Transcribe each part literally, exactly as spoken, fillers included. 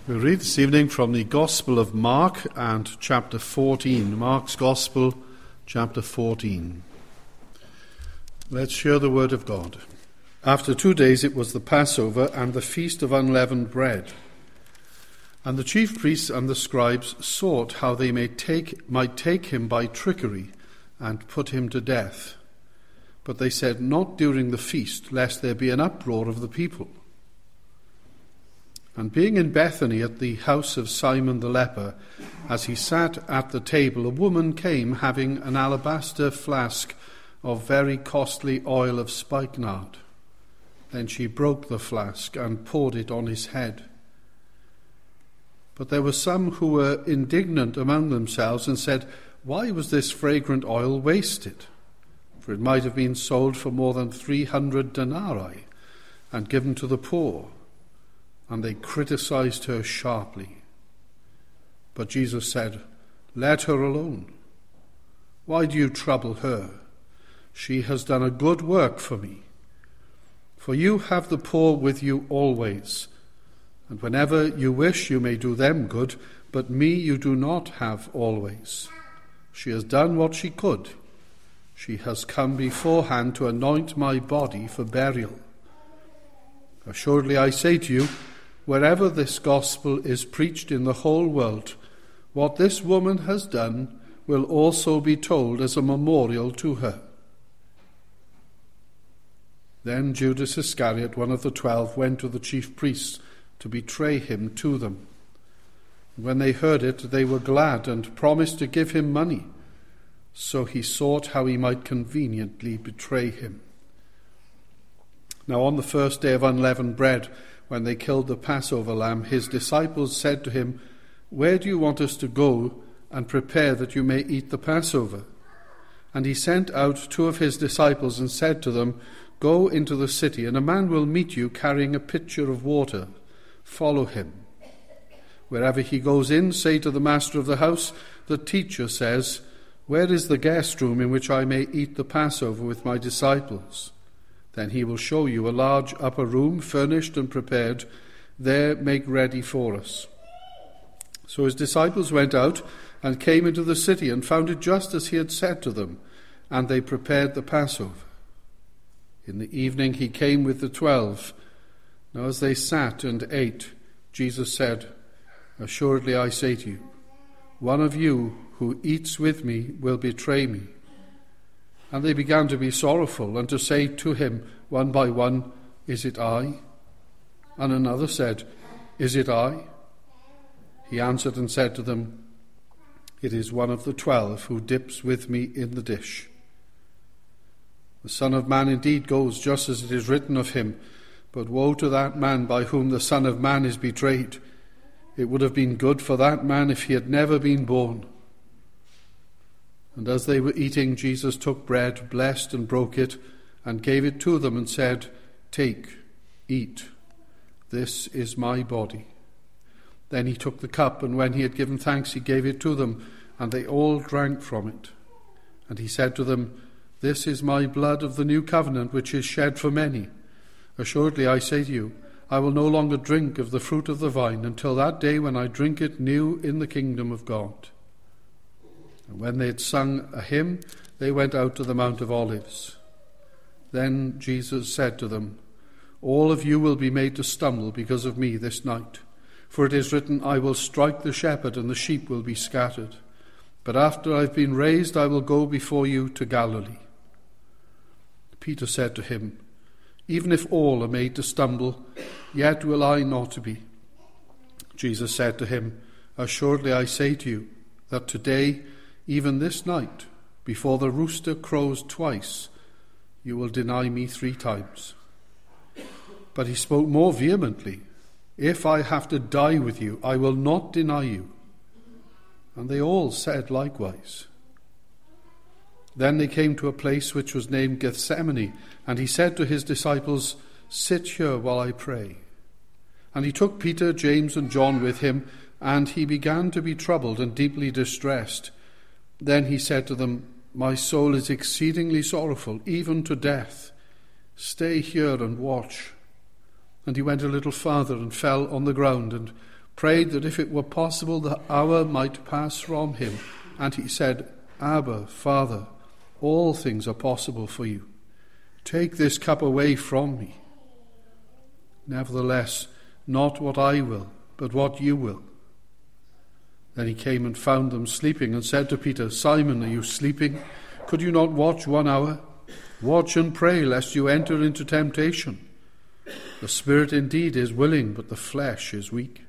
We read this evening from the Gospel of Mark and chapter fourteen. Mark's Gospel, chapter fourteen. Let's hear the word of God. After two days it was the Passover and the feast of unleavened bread. And the chief priests and the scribes sought how they may take, might take him by trickery and put him to death. But they said, not during the feast, lest there be an uproar of the people. And being in Bethany at the house of Simon the leper, as he sat at the table, a woman came having an alabaster flask of very costly oil of spikenard. Then she broke the flask and poured it on his head. But there were some who were indignant among themselves and said, why was this fragrant oil wasted? For it might have been sold for more than three hundred denarii and given to the poor. And they criticized her sharply. But Jesus said, let her alone. Why do you trouble her? She has done a good work for me. For you have the poor with you always, and whenever you wish you may do them good, but me you do not have always. She has done what she could. She has come beforehand to anoint my body for burial. Assuredly I say to you, wherever this gospel is preached in the whole world, what this woman has done will also be told as a memorial to her. Then Judas Iscariot, one of the twelve, went to the chief priests to betray him to them. When they heard it, they were glad and promised to give him money. So he sought how he might conveniently betray him. Now on the first day of unleavened bread, when they killed the Passover lamb, his disciples said to him, where do you want us to go and prepare that you may eat the Passover? And he sent out two of his disciples and said to them, go into the city, and a man will meet you carrying a pitcher of water. Follow him. Wherever he goes in, say to the master of the house, the teacher says, where is the guest room in which I may eat the Passover with my disciples? Then he will show you a large upper room, furnished and prepared. There make ready for us. So his disciples went out and came into the city and found it just as he had said to them, and they prepared the Passover. In the evening he came with the twelve. Now as they sat and ate, Jesus said, assuredly I say to you, one of you who eats with me will betray me. And they began to be sorrowful and to say to him one by one, is it I? And another said, is it I? He answered and said to them, it is one of the twelve who dips with me in the dish. The Son of Man indeed goes just as it is written of him, but woe to that man by whom the Son of Man is betrayed. It would have been good for that man if he had never been born. And as they were eating, Jesus took bread, blessed and broke it, and gave it to them and said, take, eat. This is my body. Then he took the cup, and when he had given thanks, he gave it to them, and they all drank from it. And he said to them, this is my blood of the new covenant, which is shed for many. Assuredly I say to you, I will no longer drink of the fruit of the vine until that day when I drink it new in the kingdom of God. And when they had sung a hymn, they went out to the Mount of Olives. Then Jesus said to them, all of you will be made to stumble because of me this night. For it is written, I will strike the shepherd and the sheep will be scattered. But after I have been raised, I will go before you to Galilee. Peter said to him, even if all are made to stumble, yet will I not be. Jesus said to him, assuredly I say to you, that today, even this night, before the rooster crows twice, you will deny me three times. But he spoke more vehemently, if I have to die with you, I will not deny you. And they all said likewise. Then they came to a place which was named Gethsemane, and he said to his disciples, sit here while I pray. And he took Peter, James, and John with him, and he began to be troubled and deeply distressed. Then he said to them, my soul is exceedingly sorrowful, even to death. Stay here and watch. And he went a little farther and fell on the ground and prayed that if it were possible the hour might pass from him. And he said, Abba, Father, all things are possible for you. Take this cup away from me. Nevertheless, not what I will, but what you will. Then he came and found them sleeping and said to Peter, Simon, are you sleeping? Could you not watch one hour? Watch and pray, lest you enter into temptation. The spirit indeed is willing, but the flesh is weak.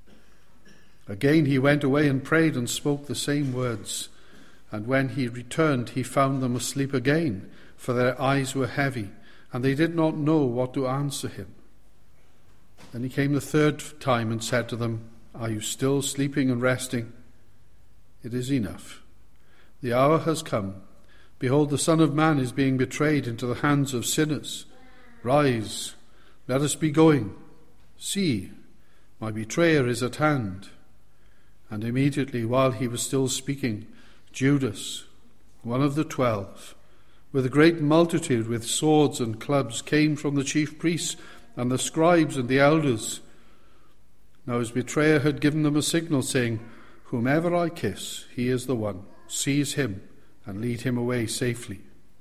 Again he went away and prayed and spoke the same words. And when he returned, he found them asleep again, for their eyes were heavy, and they did not know what to answer him. Then he came the third time and said to them, Are you still sleeping and resting? It is enough. The hour has come. Behold, the Son of Man is being betrayed into the hands of sinners. Rise, let us be going. See, my betrayer is at hand. And immediately, while he was still speaking, Judas, one of the twelve, with a great multitude with swords and clubs, came from the chief priests and the scribes and the elders. Now his betrayer had given them a signal, saying, Whomever I kiss, he is the one. Seize him and lead him away safely.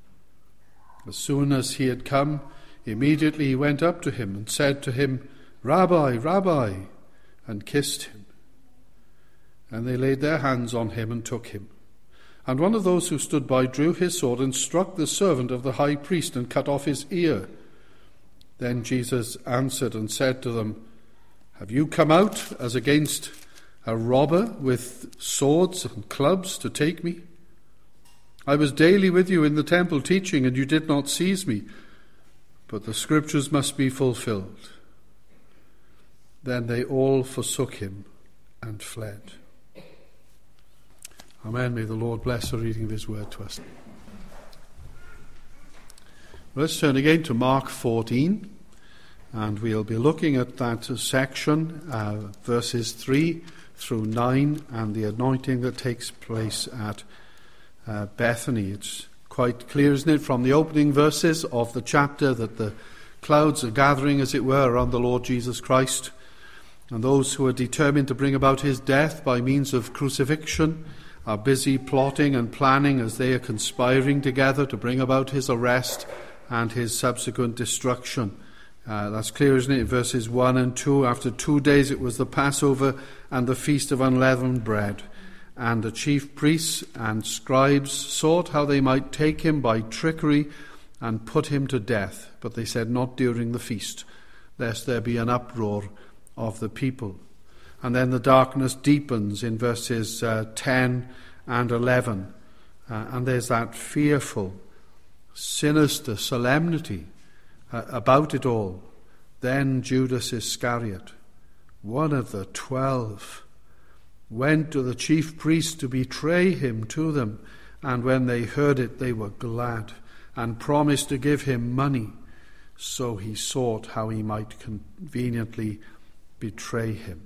As soon as he had come, immediately he went up to him and said to him, Rabbi, Rabbi, and kissed him. And they laid their hands on him and took him. And one of those who stood by drew his sword and struck the servant of the high priest and cut off his ear. Then Jesus answered and said to them, Have you come out as against a robber with swords and clubs to take me? I was daily with you in the temple teaching, and you did not seize me. But the scriptures must be fulfilled. Then they all forsook him and fled. Amen. May the Lord bless the reading of his word to us. Let's turn again to Mark fourteen, and we'll be looking at that section, uh, verses three through nine, and the anointing that takes place at uh, Bethany. It's quite clear, isn't it, from the opening verses of the chapter that the clouds are gathering, as it were, around the Lord Jesus Christ, and those who are determined to bring about his death by means of crucifixion are busy plotting and planning as they are conspiring together to bring about his arrest and his subsequent destruction. Uh, that's clear, isn't it? Verses one and two. After two days it was the Passover and the feast of unleavened bread. And the chief priests and scribes sought how they might take him by trickery and put him to death. But they said, not during the feast, lest there be an uproar of the people. And then the darkness deepens in verses uh, ten and eleven. Uh, and there's that fearful, sinister solemnity uh, about it all. Then Judas Iscariot, one of the twelve, went to the chief priests to betray him to them. And when they heard it, they were glad and promised to give him money. So he sought how he might conveniently betray him.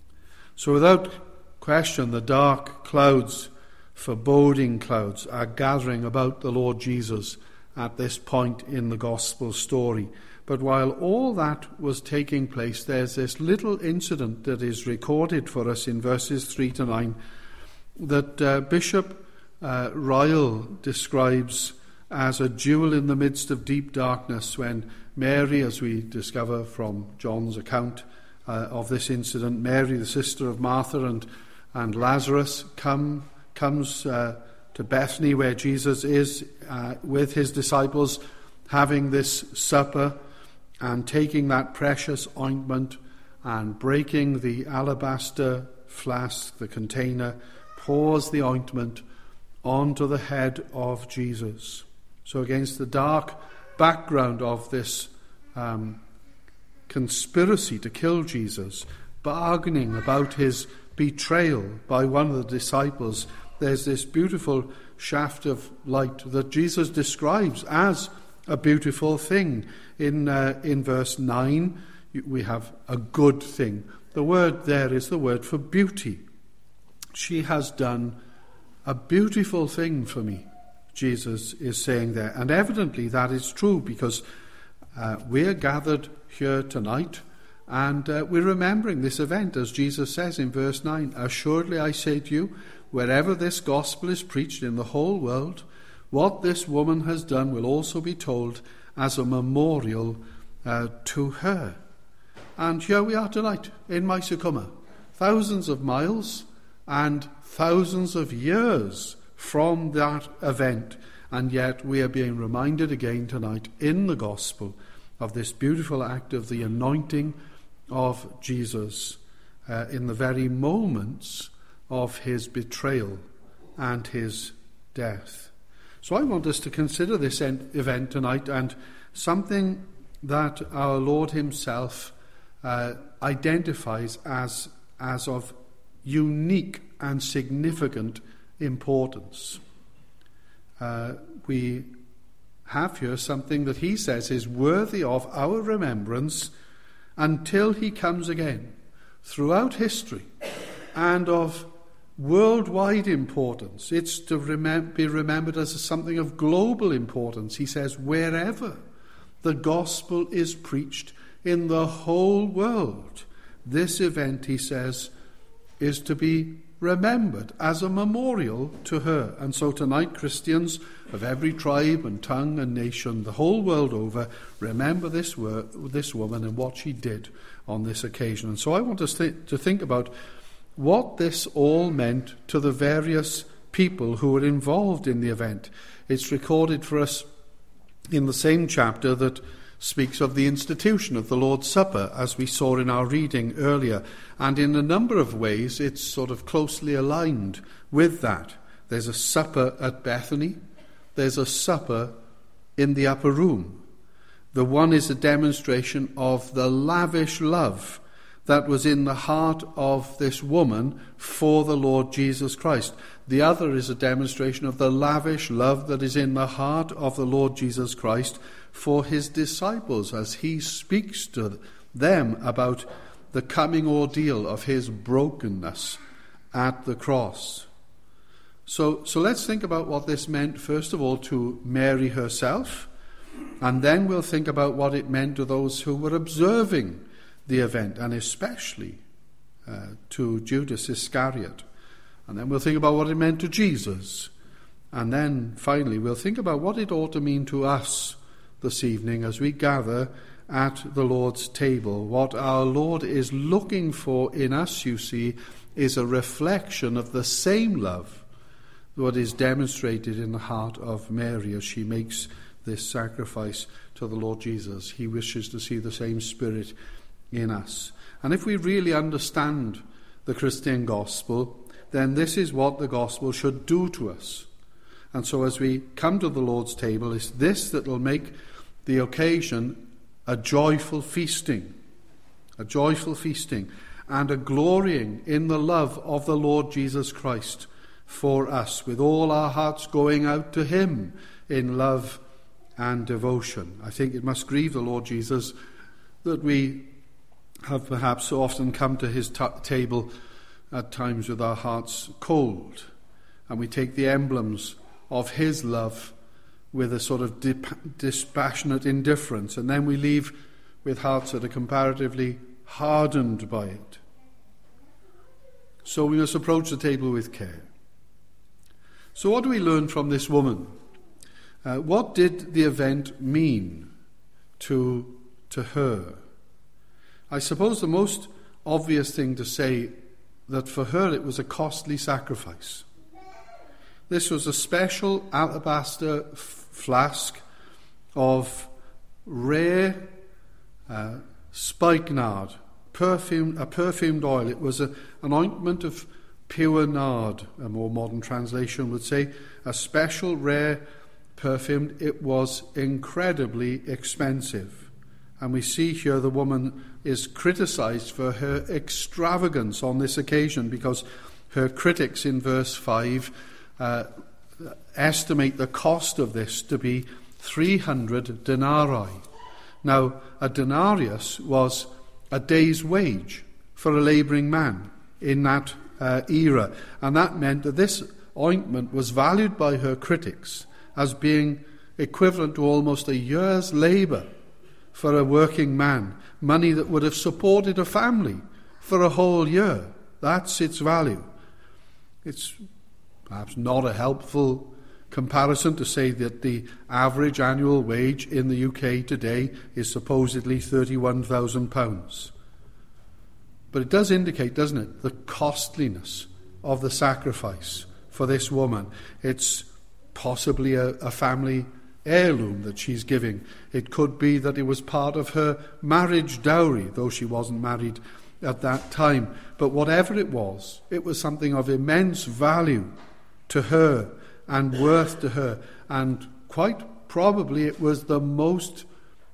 So without question, the dark clouds, foreboding clouds, are gathering about the Lord Jesus at this point in the gospel story. But while all that was taking place, there's this little incident that is recorded for us in verses three to nine that uh, Bishop uh, Ryle describes as a jewel in the midst of deep darkness, when Mary, as we discover from John's account Uh, of this incident, Mary, the sister of Martha and, and Lazarus, come, comes uh, to Bethany, where Jesus is uh, with his disciples, having this supper and taking that precious ointment and breaking the alabaster flask, the container, pours the ointment onto the head of Jesus. So against the dark background of this um conspiracy to kill Jesus, bargaining about his betrayal by one of the disciples, there's this beautiful shaft of light that Jesus describes as a beautiful thing. In uh, in verse nine, we have a good thing. The word there is the word for beauty. She has done a beautiful thing for me, Jesus is saying there. And evidently that is true, because uh, we're gathered here tonight And uh, we're remembering this event, as Jesus says in verse nine, "Assuredly I say to you, wherever this gospel is preached in the whole world, what this woman has done will also be told as a memorial uh, to her." And here we are tonight in Maesecummer, thousands of miles and thousands of years from that event, and yet we are being reminded again tonight in the gospel of this beautiful act of the anointing of Jesus uh, in the very moments of his betrayal and his death. So I want us to consider this event tonight, and something that our Lord himself uh, identifies as, as of unique and significant importance. Uh, we have here something that he says is worthy of our remembrance until he comes again, throughout history, and of worldwide importance. It's to remem- be remembered as something of global importance. He says, wherever the gospel is preached in the whole world, this event, he says, is to be remembered as a memorial to her. And so tonight, Christians of every tribe and tongue and nation, the whole world over, remember this wor- this woman and what she did on this occasion. And so I want us th- to think about what this all meant to the various people who were involved in the event. It's recorded for us in the same chapter that speaks of the institution of the Lord's Supper, as we saw in our reading earlier. And in a number of ways, it's sort of closely aligned with that. There's a supper at Bethany. There's a supper in the upper room. The one is a demonstration of the lavish love that was in the heart of this woman for the Lord Jesus Christ. The other is a demonstration of the lavish love that is in the heart of the Lord Jesus Christ for his disciples, as he speaks to them about the coming ordeal of his brokenness at the cross. So, so let's think about what this meant, first of all, to Mary herself, and then we'll think about what it meant to those who were observing the event, and especially uh, to Judas Iscariot. And then we'll think about what it meant to Jesus. And then, finally, we'll think about what it ought to mean to us this evening as we gather at the Lord's table. What our Lord is looking for in us, you see, is a reflection of the same love that is demonstrated in the heart of Mary as she makes this sacrifice to the Lord Jesus. He wishes to see the same spirit in us. And if we really understand the Christian gospel, then this is what the gospel should do to us. And so as we come to the Lord's table, it's this that will make the occasion a joyful feasting, a joyful feasting, and a glorying in the love of the Lord Jesus Christ for us, with all our hearts going out to him in love and devotion. I think it must grieve the Lord Jesus that we have perhaps so often come to his t- table at times with our hearts cold, and we take the emblems of his love with a sort of dip- dispassionate indifference, and then we leave with hearts that are comparatively hardened by it. So we must approach the table with care. So what do we learn from this woman? Uh, what did the event mean to, to her? I suppose the most obvious thing to say that for her it was a costly sacrifice. This was a special alabaster f- flask of rare uh, spikenard, perfumed, a perfumed oil. It was a, an ointment of pure nard, a more modern translation would say, a special rare perfumed. It was incredibly expensive. And we see here the woman is criticized for her extravagance on this occasion, because her critics in verse five uh, estimate the cost of this to be three hundred denarii. Now, a denarius was a day's wage for a labouring man in that uh, era, and that meant that this ointment was valued by her critics as being equivalent to almost a year's labour for a working man, money that would have supported a family for a whole year. That's its value. It's perhaps not a helpful comparison to say that the average annual wage in the U K today is supposedly thirty-one thousand pounds. But it does indicate, doesn't it, the costliness of the sacrifice for this woman. It's possibly a, a family heirloom that she's giving. It could be that it was part of her marriage dowry, though she wasn't married at that time. But whatever it was, it was something of immense value to her and worth to her. And quite probably it was the most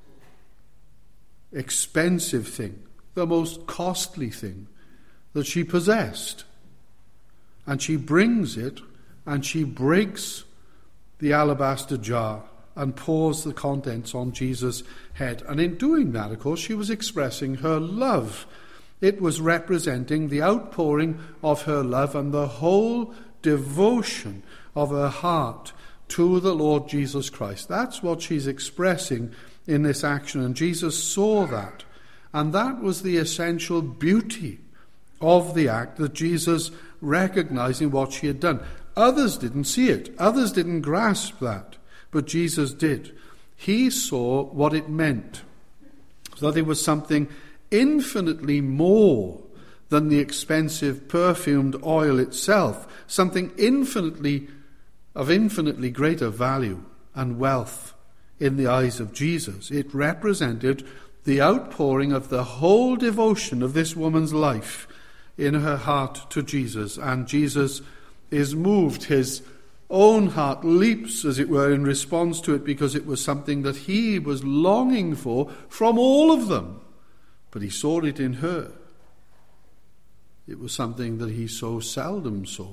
expensive thing, the most costly thing that she possessed. And she brings it and she breaks the alabaster jar and pours the contents on Jesus' head. And in doing that, of course, she was expressing her love. It was representing the outpouring of her love and the whole devotion of her heart to the Lord Jesus Christ. That's what she's expressing in this action. And Jesus saw that. And that was the essential beauty of the act, that Jesus recognizing what she had done. Others didn't see it. Others didn't grasp that. But Jesus did. He saw what it meant. That it was something infinitely more than the expensive perfumed oil itself. Something infinitely, of infinitely greater value and wealth in the eyes of Jesus. It represented the outpouring of the whole devotion of this woman's life in her heart to Jesus. And Jesus is moved. His own heart leaps, as it were, in response to it, because it was something that he was longing for from all of them. But he saw it in her. It was something that he so seldom saw.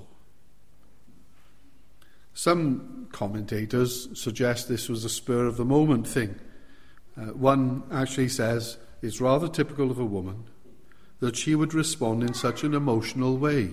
Some commentators suggest this was a spur-of-the-moment thing. Uh, one actually says it's rather typical of a woman that she would respond in such an emotional way,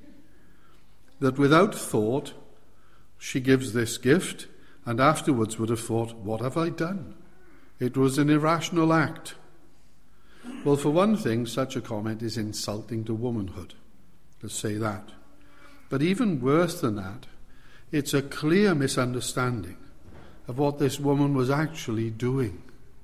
that without thought she gives this gift, and afterwards would have thought, what have I done? It was an irrational act. Well, for one thing, such a comment is insulting to womanhood. Let's say that. But even worse than that, it's a clear misunderstanding of what this woman was actually doing.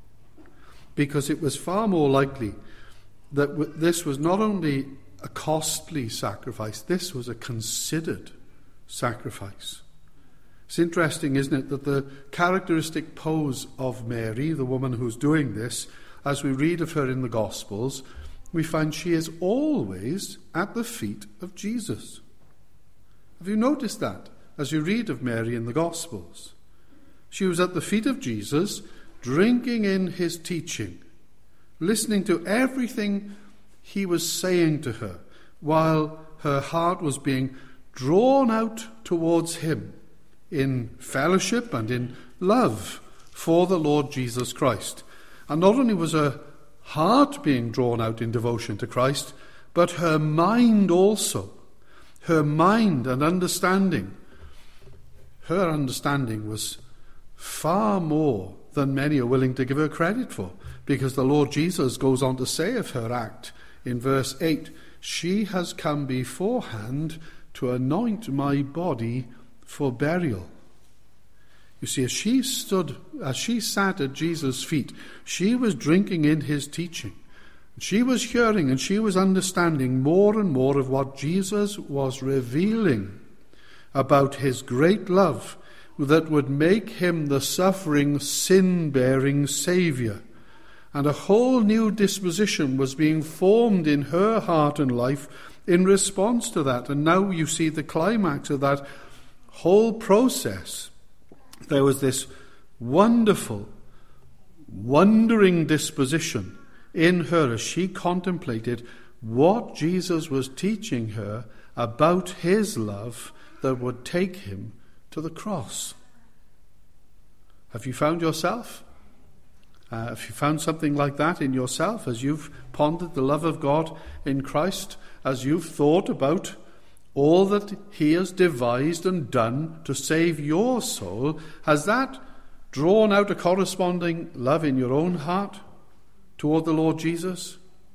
Because it was far more likely that this was not only a costly sacrifice, this was a considered sacrifice. It's interesting, isn't it, that the characteristic pose of Mary, the woman who's doing this, as we read of her in the Gospels, we find she is always at the feet of Jesus. Have you noticed that as you read of Mary in the Gospels? She was at the feet of Jesus, drinking in his teaching, listening to everything he was saying to her, while her heart was being drawn out towards him in fellowship and in love for the Lord Jesus Christ. And not only was her heart being drawn out in devotion to Christ, but her mind also. Her mind and understanding. Her understanding was far more than many are willing to give her credit for, because the Lord Jesus goes on to say of her act in verse eight, she has come beforehand to anoint my body for burial. You see, as she stood, as she sat at Jesus' feet, she was drinking in his teaching. She was hearing and she was understanding more and more of what Jesus was revealing about his great love that would make him the suffering, sin-bearing Saviour. And a whole new disposition was being formed in her heart and life in response to that. And now you see the climax of that whole process. There was this wonderful, wondering disposition in her as she contemplated what Jesus was teaching her about his love that would take him to the cross. Have you found yourself? Uh, have you found something like that in yourself as you've pondered the love of God in Christ, as you've thought about all that he has devised and done to save your soul? Has that drawn out a corresponding love in your own heart toward the Lord Jesus?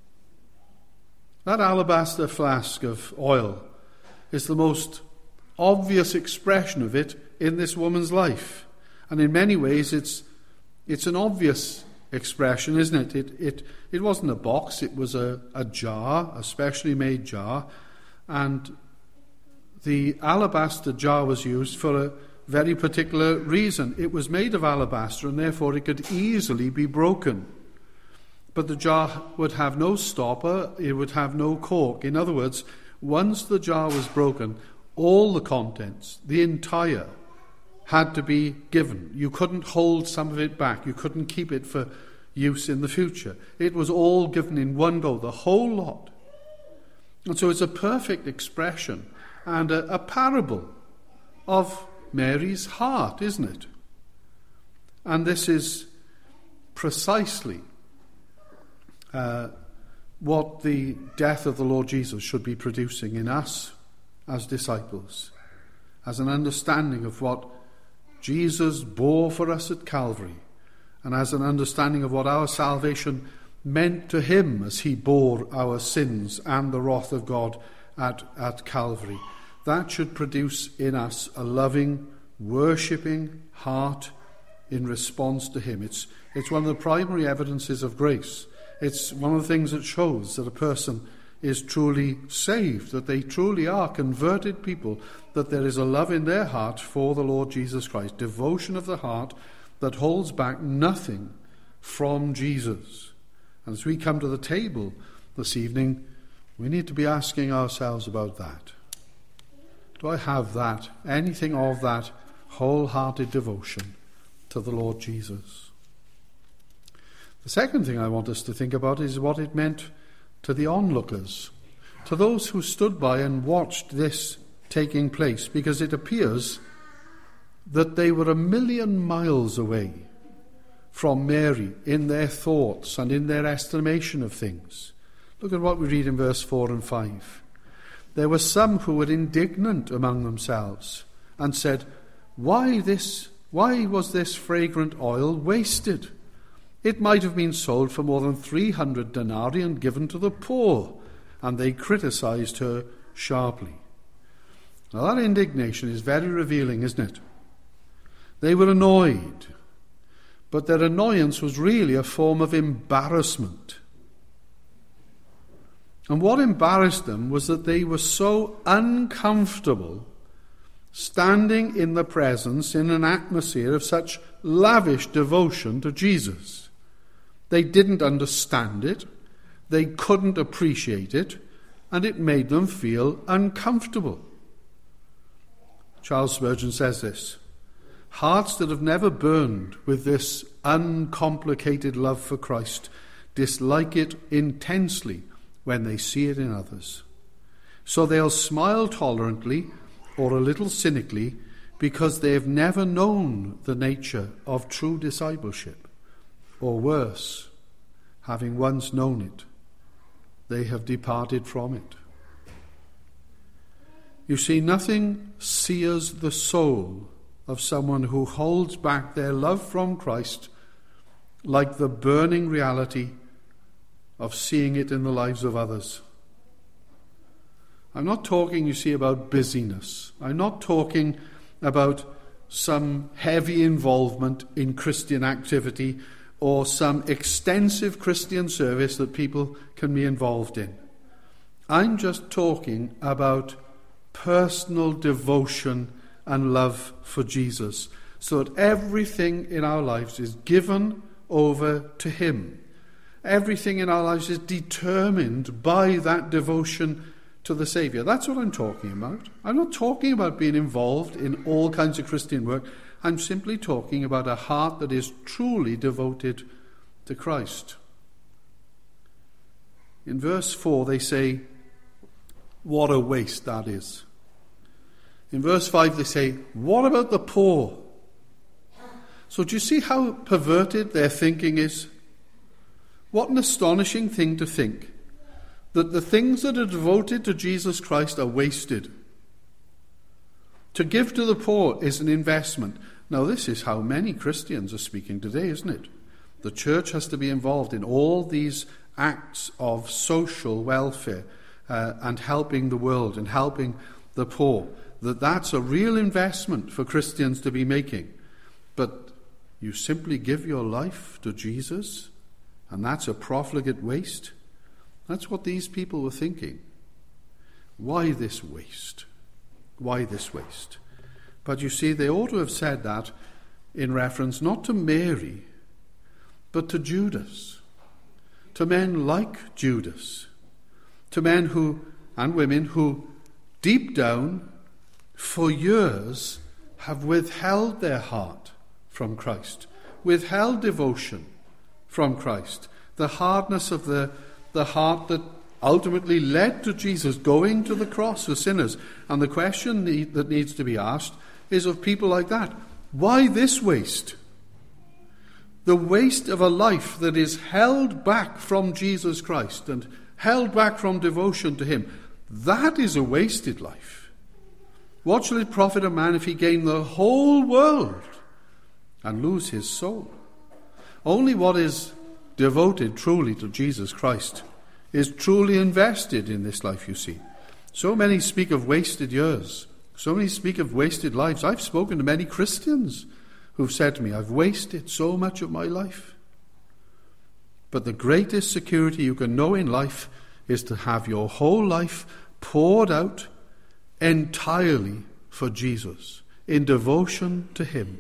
That alabaster flask of oil is the most obvious expression of it in this woman's life. And in many ways it's it's an obvious expression, isn't it? It it, it wasn't a box, it was a, a jar, a specially made jar. And the alabaster jar was used for a very particular reason. It was made of alabaster and therefore it could easily be broken. But the jar would have no stopper, it would have no cork. In other words, once the jar was broken, all the contents, the entire, had to be given. You couldn't hold some of it back. You couldn't keep it for use in the future. It was all given in one go, the whole lot. And so it's a perfect expression and a, a parable of Mary's heart, isn't it? And this is precisely uh, what the death of the Lord Jesus should be producing in us as disciples, as an understanding of what Jesus bore for us at Calvary, and as an understanding of what our salvation meant to him as he bore our sins and the wrath of God at, at Calvary. That should produce in us a loving, worshipping heart in response to him. It's, it's one of the primary evidences of grace. It's one of the things that shows that a person is truly saved, that they truly are converted people, that there is a love in their heart for the Lord Jesus Christ, devotion of the heart that holds back nothing from Jesus. And as we come to the table this evening, we need to be asking ourselves about that. Do I have that, anything of that wholehearted devotion to the Lord Jesus? The second thing I want us to think about is what it meant to the onlookers, to those who stood by and watched this taking place, because it appears that they were a million miles away from Mary in their thoughts and in their estimation of things. Look at what we read in verse four and five. There were some who were indignant among themselves and said, Why this? Why was this fragrant oil wasted? It might have been sold for more than three hundred denarii and given to the poor. And they criticized her sharply. Now that indignation is very revealing, isn't it? They were annoyed, but their annoyance was really a form of embarrassment. And what embarrassed them was that they were so uncomfortable standing in the presence, in an atmosphere of such lavish devotion to Jesus. They didn't understand it, they couldn't appreciate it, and it made them feel uncomfortable. Charles Spurgeon says this: hearts that have never burned with this uncomplicated love for Christ dislike it intensely when they see it in others. So they'll smile tolerantly or a little cynically because they have never known the nature of true discipleship. Or worse, having once known it, they have departed from it. You see, nothing sears the soul of someone who holds back their love from Christ like the burning reality of seeing it in the lives of others. I'm not talking, you see, about busyness. I'm not talking about some heavy involvement in Christian activity or some extensive Christian service that people can be involved in. I'm just talking about personal devotion and love for Jesus, so that everything in our lives is given over to him. Everything in our lives is determined by that devotion to the Saviour. That's what I'm talking about. I'm not talking about being involved in all kinds of Christian work. I'm simply talking about a heart that is truly devoted to Christ. In verse four they say, what a waste that is. In verse five they say, what about the poor? So do you see how perverted their thinking is? What an astonishing thing to think that the things that are devoted to Jesus Christ are wasted. To give to the poor is an investment. Now, this is how many Christians are speaking today, isn't it? The church has to be involved in all these acts of social welfare uh, and helping the world and helping the poor. That that's a real investment for Christians to be making. But you simply give your life to Jesus, and that's a profligate waste? That's what these people were thinking. Why this waste? Why this waste? But you see, they ought to have said that in reference not to Mary, but to Judas, to men like Judas, to men who, and women who, deep down, for years, have withheld their heart from Christ, withheld devotion from Christ, the hardness of the, the heart that ultimately led to Jesus going to the cross for sinners. And the question need, that needs to be asked is of people like that. Why this waste? The waste of a life that is held back from Jesus Christ and held back from devotion to him. That is a wasted life. What shall it profit a man if he gain the whole world and lose his soul? Only what is devoted truly to Jesus Christ is truly invested in this life, you see. So many speak of wasted years. So many speak of wasted lives. I've spoken to many Christians who've said to me, I've wasted so much of my life. But the greatest security you can know in life is to have your whole life poured out entirely for Jesus, in devotion to him.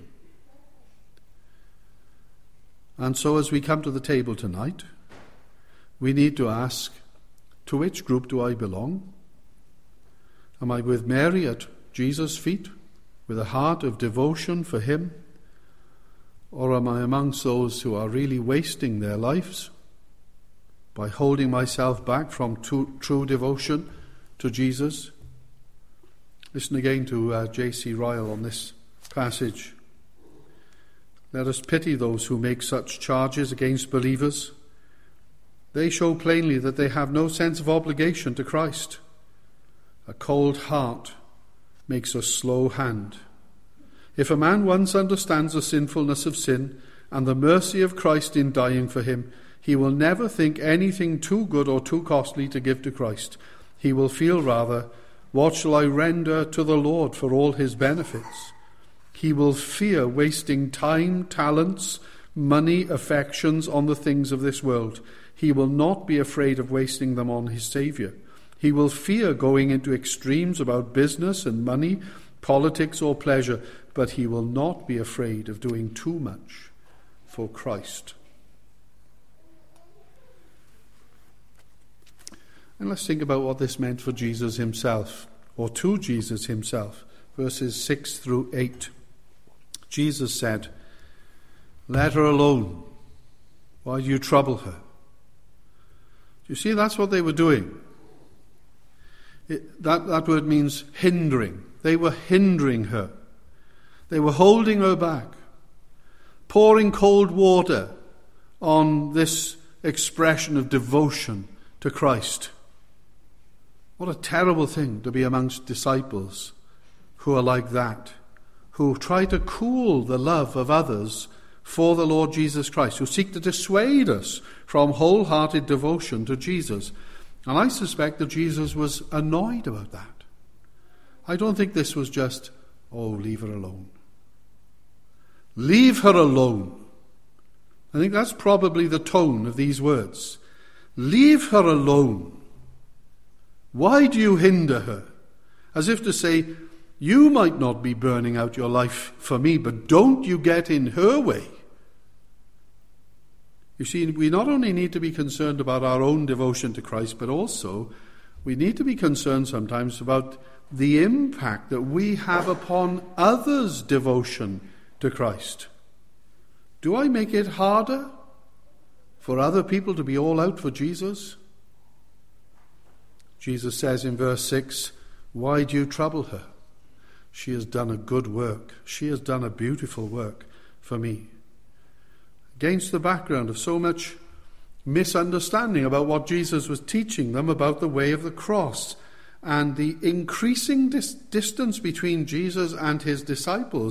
And so as we come to the table tonight, we need to ask, to which group do I belong? Am I with Mary at Jesus' feet, with a heart of devotion for him? Or am I amongst those who are really wasting their lives by holding myself back from true, true devotion to Jesus? Listen again to uh, J C Ryle on this passage. Let us pity those who make such charges against believers. They show plainly that they have no sense of obligation to Christ. A cold heart makes a slow hand. If a man once understands the sinfulness of sin and the mercy of Christ in dying for him, he will never think anything too good or too costly to give to Christ. He will feel rather, what shall I render to the Lord for all his benefits? He will fear wasting time, talents, money, affections on the things of this world. He will not be afraid of wasting them on his Saviour. He will fear going into extremes about business and money, politics or pleasure, but he will not be afraid of doing too much for Christ. And let's think about what this meant for Jesus himself, or to Jesus himself. Verses six through eight. Jesus said, "Let her alone. Why do you trouble her?" You see, that's what they were doing. It, that, that word means hindering. They were hindering her. They were holding her back, pouring cold water on this expression of devotion to Christ. What a terrible thing to be amongst disciples who are like that, who try to cool the love of others for the Lord Jesus Christ, who seek to dissuade us from wholehearted devotion to Jesus. And I suspect that Jesus was annoyed about that. I don't think this was just, oh, leave her alone. Leave her alone. I think that's probably the tone of these words. Leave her alone. Why do you hinder her? As if to say, you might not be burning out your life for me, but don't you get in her way. You see, we not only need to be concerned about our own devotion to Christ, but also we need to be concerned sometimes about the impact that we have upon others' devotion to Christ. Do I make it harder for other people to be all out for Jesus? Jesus says in verse six, "Why do you trouble her? She has done a good work. She has done a beautiful work for me." Against the background of so much misunderstanding about what Jesus was teaching them about the way of the cross and the increasing dis- distance between Jesus and his disciples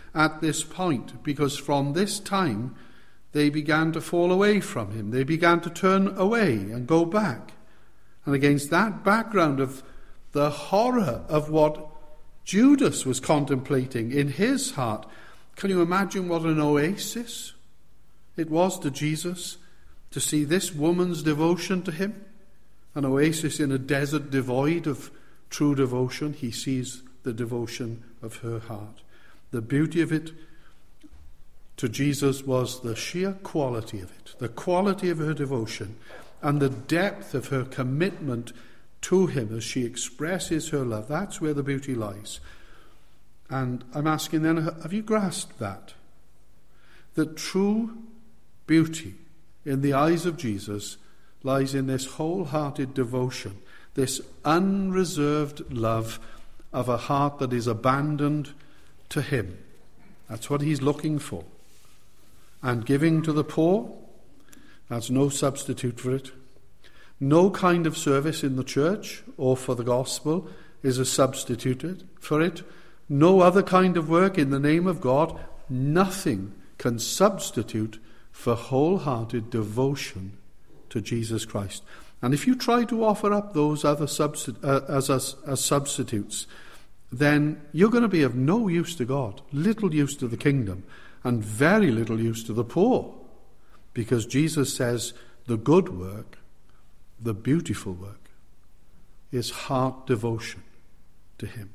at this point, because from this time they began to fall away from him. They began to turn away and go back. And against that background of the horror of what Judas was contemplating in his heart, can you imagine what an oasis it was to Jesus to see this woman's devotion to him? An oasis in a desert devoid of true devotion. He sees the devotion of her heart. The beauty of it to Jesus was the sheer quality of it, the quality of her devotion, and the depth of her commitment to him as she expresses her love. That's where the beauty lies. And I'm asking then, have you grasped that? That true beauty in the eyes of Jesus lies in this wholehearted devotion, this unreserved love of a heart that is abandoned to him. That's what he's looking for. And giving to the poor, that's no substitute for it. No kind of service in the church or for the gospel is a substitute for it. No other kind of work in the name of God, nothing can substitute for wholehearted devotion to Jesus Christ. And if you try to offer up those other substi- uh, as, as, as substitutes, then you're going to be of no use to God, little use to the kingdom, and very little use to the poor. Because Jesus says the good work, the beautiful work, is heart devotion to him.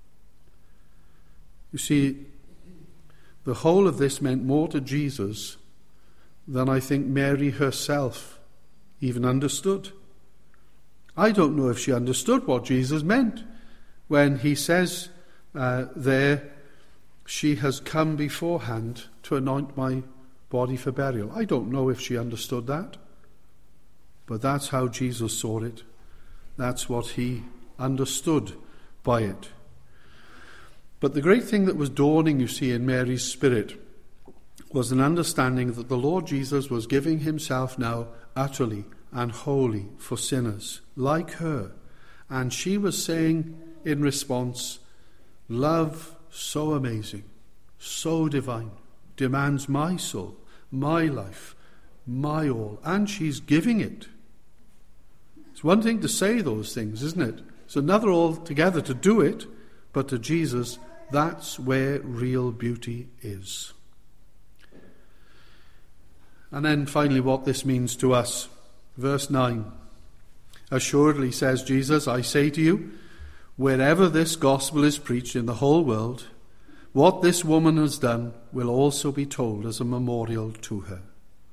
You see, the whole of this meant more to Jesus than I think Mary herself even understood. I don't know if she understood what Jesus meant when he says uh, there, she has come beforehand to anoint my body for burial. I don't know if she understood that, but that's how Jesus saw it. That's what he understood by it. But the great thing that was dawning, you see, in Mary's spirit was an understanding that the Lord Jesus was giving himself now utterly and wholly for sinners like her. And she was saying in response, love so amazing, so divine, demands my soul, my life, my all. And she's giving it. It's one thing to say those things, isn't it? It's another altogether to do it. But to Jesus, that's where real beauty is. And then finally what this means to us. Verse nine. Assuredly, says Jesus, I say to you, wherever this gospel is preached in the whole world, what this woman has done will also be told as a memorial to her.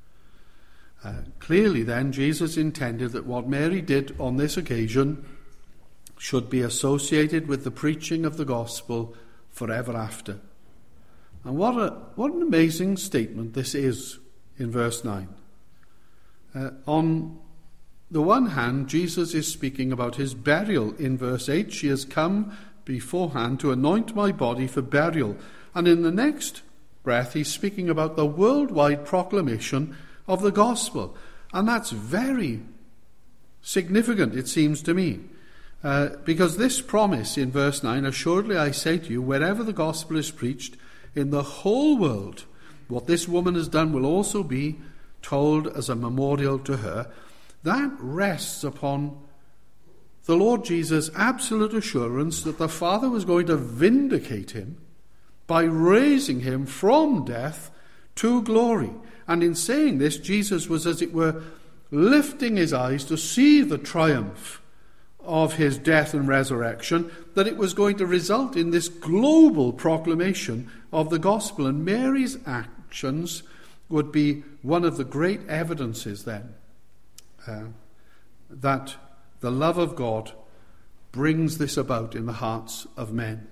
Uh, clearly then, Jesus intended that what Mary did on this occasion should be associated with the preaching of the gospel forever after. And what a what an amazing statement this is in verse nine. Uh, on the one hand, Jesus is speaking about his burial. In verse eight, she has come beforehand to anoint my body for burial. And in the next breath, he's speaking about the worldwide proclamation of the gospel. And that's very significant, it seems to me. Uh, because this promise in verse nine, assuredly I say to you, wherever the gospel is preached in the whole world, what this woman has done will also be told as a memorial to her. That rests upon the Lord Jesus' absolute assurance that the Father was going to vindicate him by raising him from death to glory. And in saying this, Jesus was, as it were, lifting his eyes to see the triumph of his death and resurrection, that it was going to result in this global proclamation of the gospel. And Mary's actions would be one of the great evidences then uh, that the love of God brings this about in the hearts of men.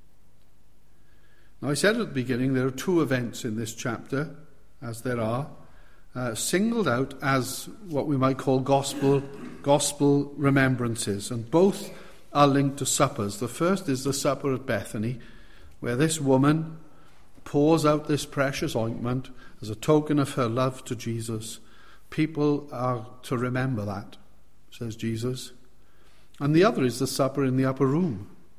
Now, I said at the beginning there are two events in this chapter, as there are, uh, singled out as what we might call gospel gospel remembrances, and both are linked to suppers. The first is the supper at Bethany, where this woman pours out this precious ointment as a token of her love to Jesus. People are to remember that, says Jesus. And the other is the supper in the upper room,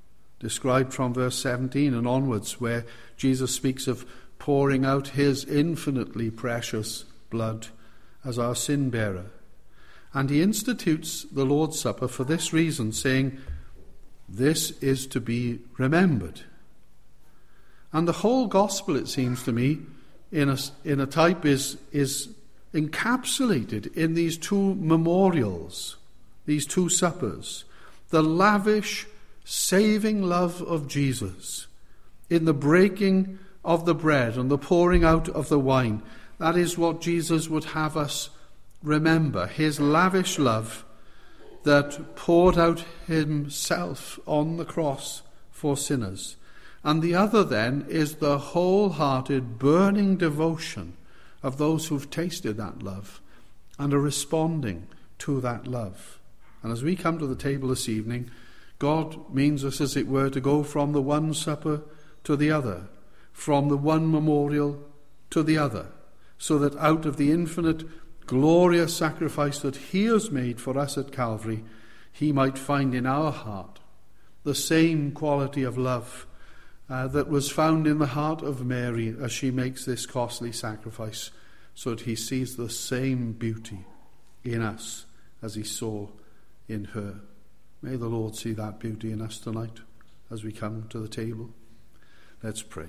described from verse seventeen and onwards, where Jesus speaks of pouring out his infinitely precious blood as our sin bearer. And he institutes the Lord's Supper for this reason, saying, this is to be remembered. And the whole gospel, it seems to me, in a, in a type is, is encapsulated in these two memorials, these two suppers. The lavish, saving love of Jesus in the breaking of the bread and the pouring out of the wine. That is what Jesus would have us remember, his lavish love that poured out himself on the cross for sinners. And the other then is the wholehearted, burning devotion of those who've tasted that love and are responding to that love. And as we come to the table this evening, God means us, as it were, to go from the one supper to the other, from the one memorial to the other, so that out of the infinite, glorious sacrifice that he has made for us at Calvary, he might find in our heart the same quality of love uh, that was found in the heart of Mary as she makes this costly sacrifice, so that he sees the same beauty in us as he saw in her. May the Lord see that beauty in us tonight as we come to the table. Let's pray.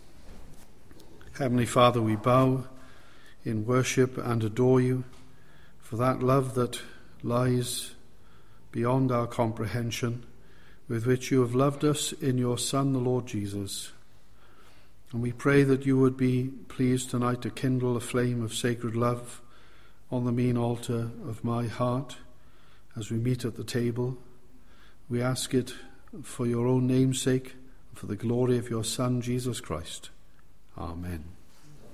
Heavenly Father, we bow in worship and adore you for that love that lies beyond our comprehension, with which you have loved us in your Son, the Lord Jesus. And we pray that you would be pleased tonight to kindle a flame of sacred love on the mean altar of my heart as we meet at the table. We ask it for your own name's sake, and for the glory of your Son, Jesus Christ. Amen.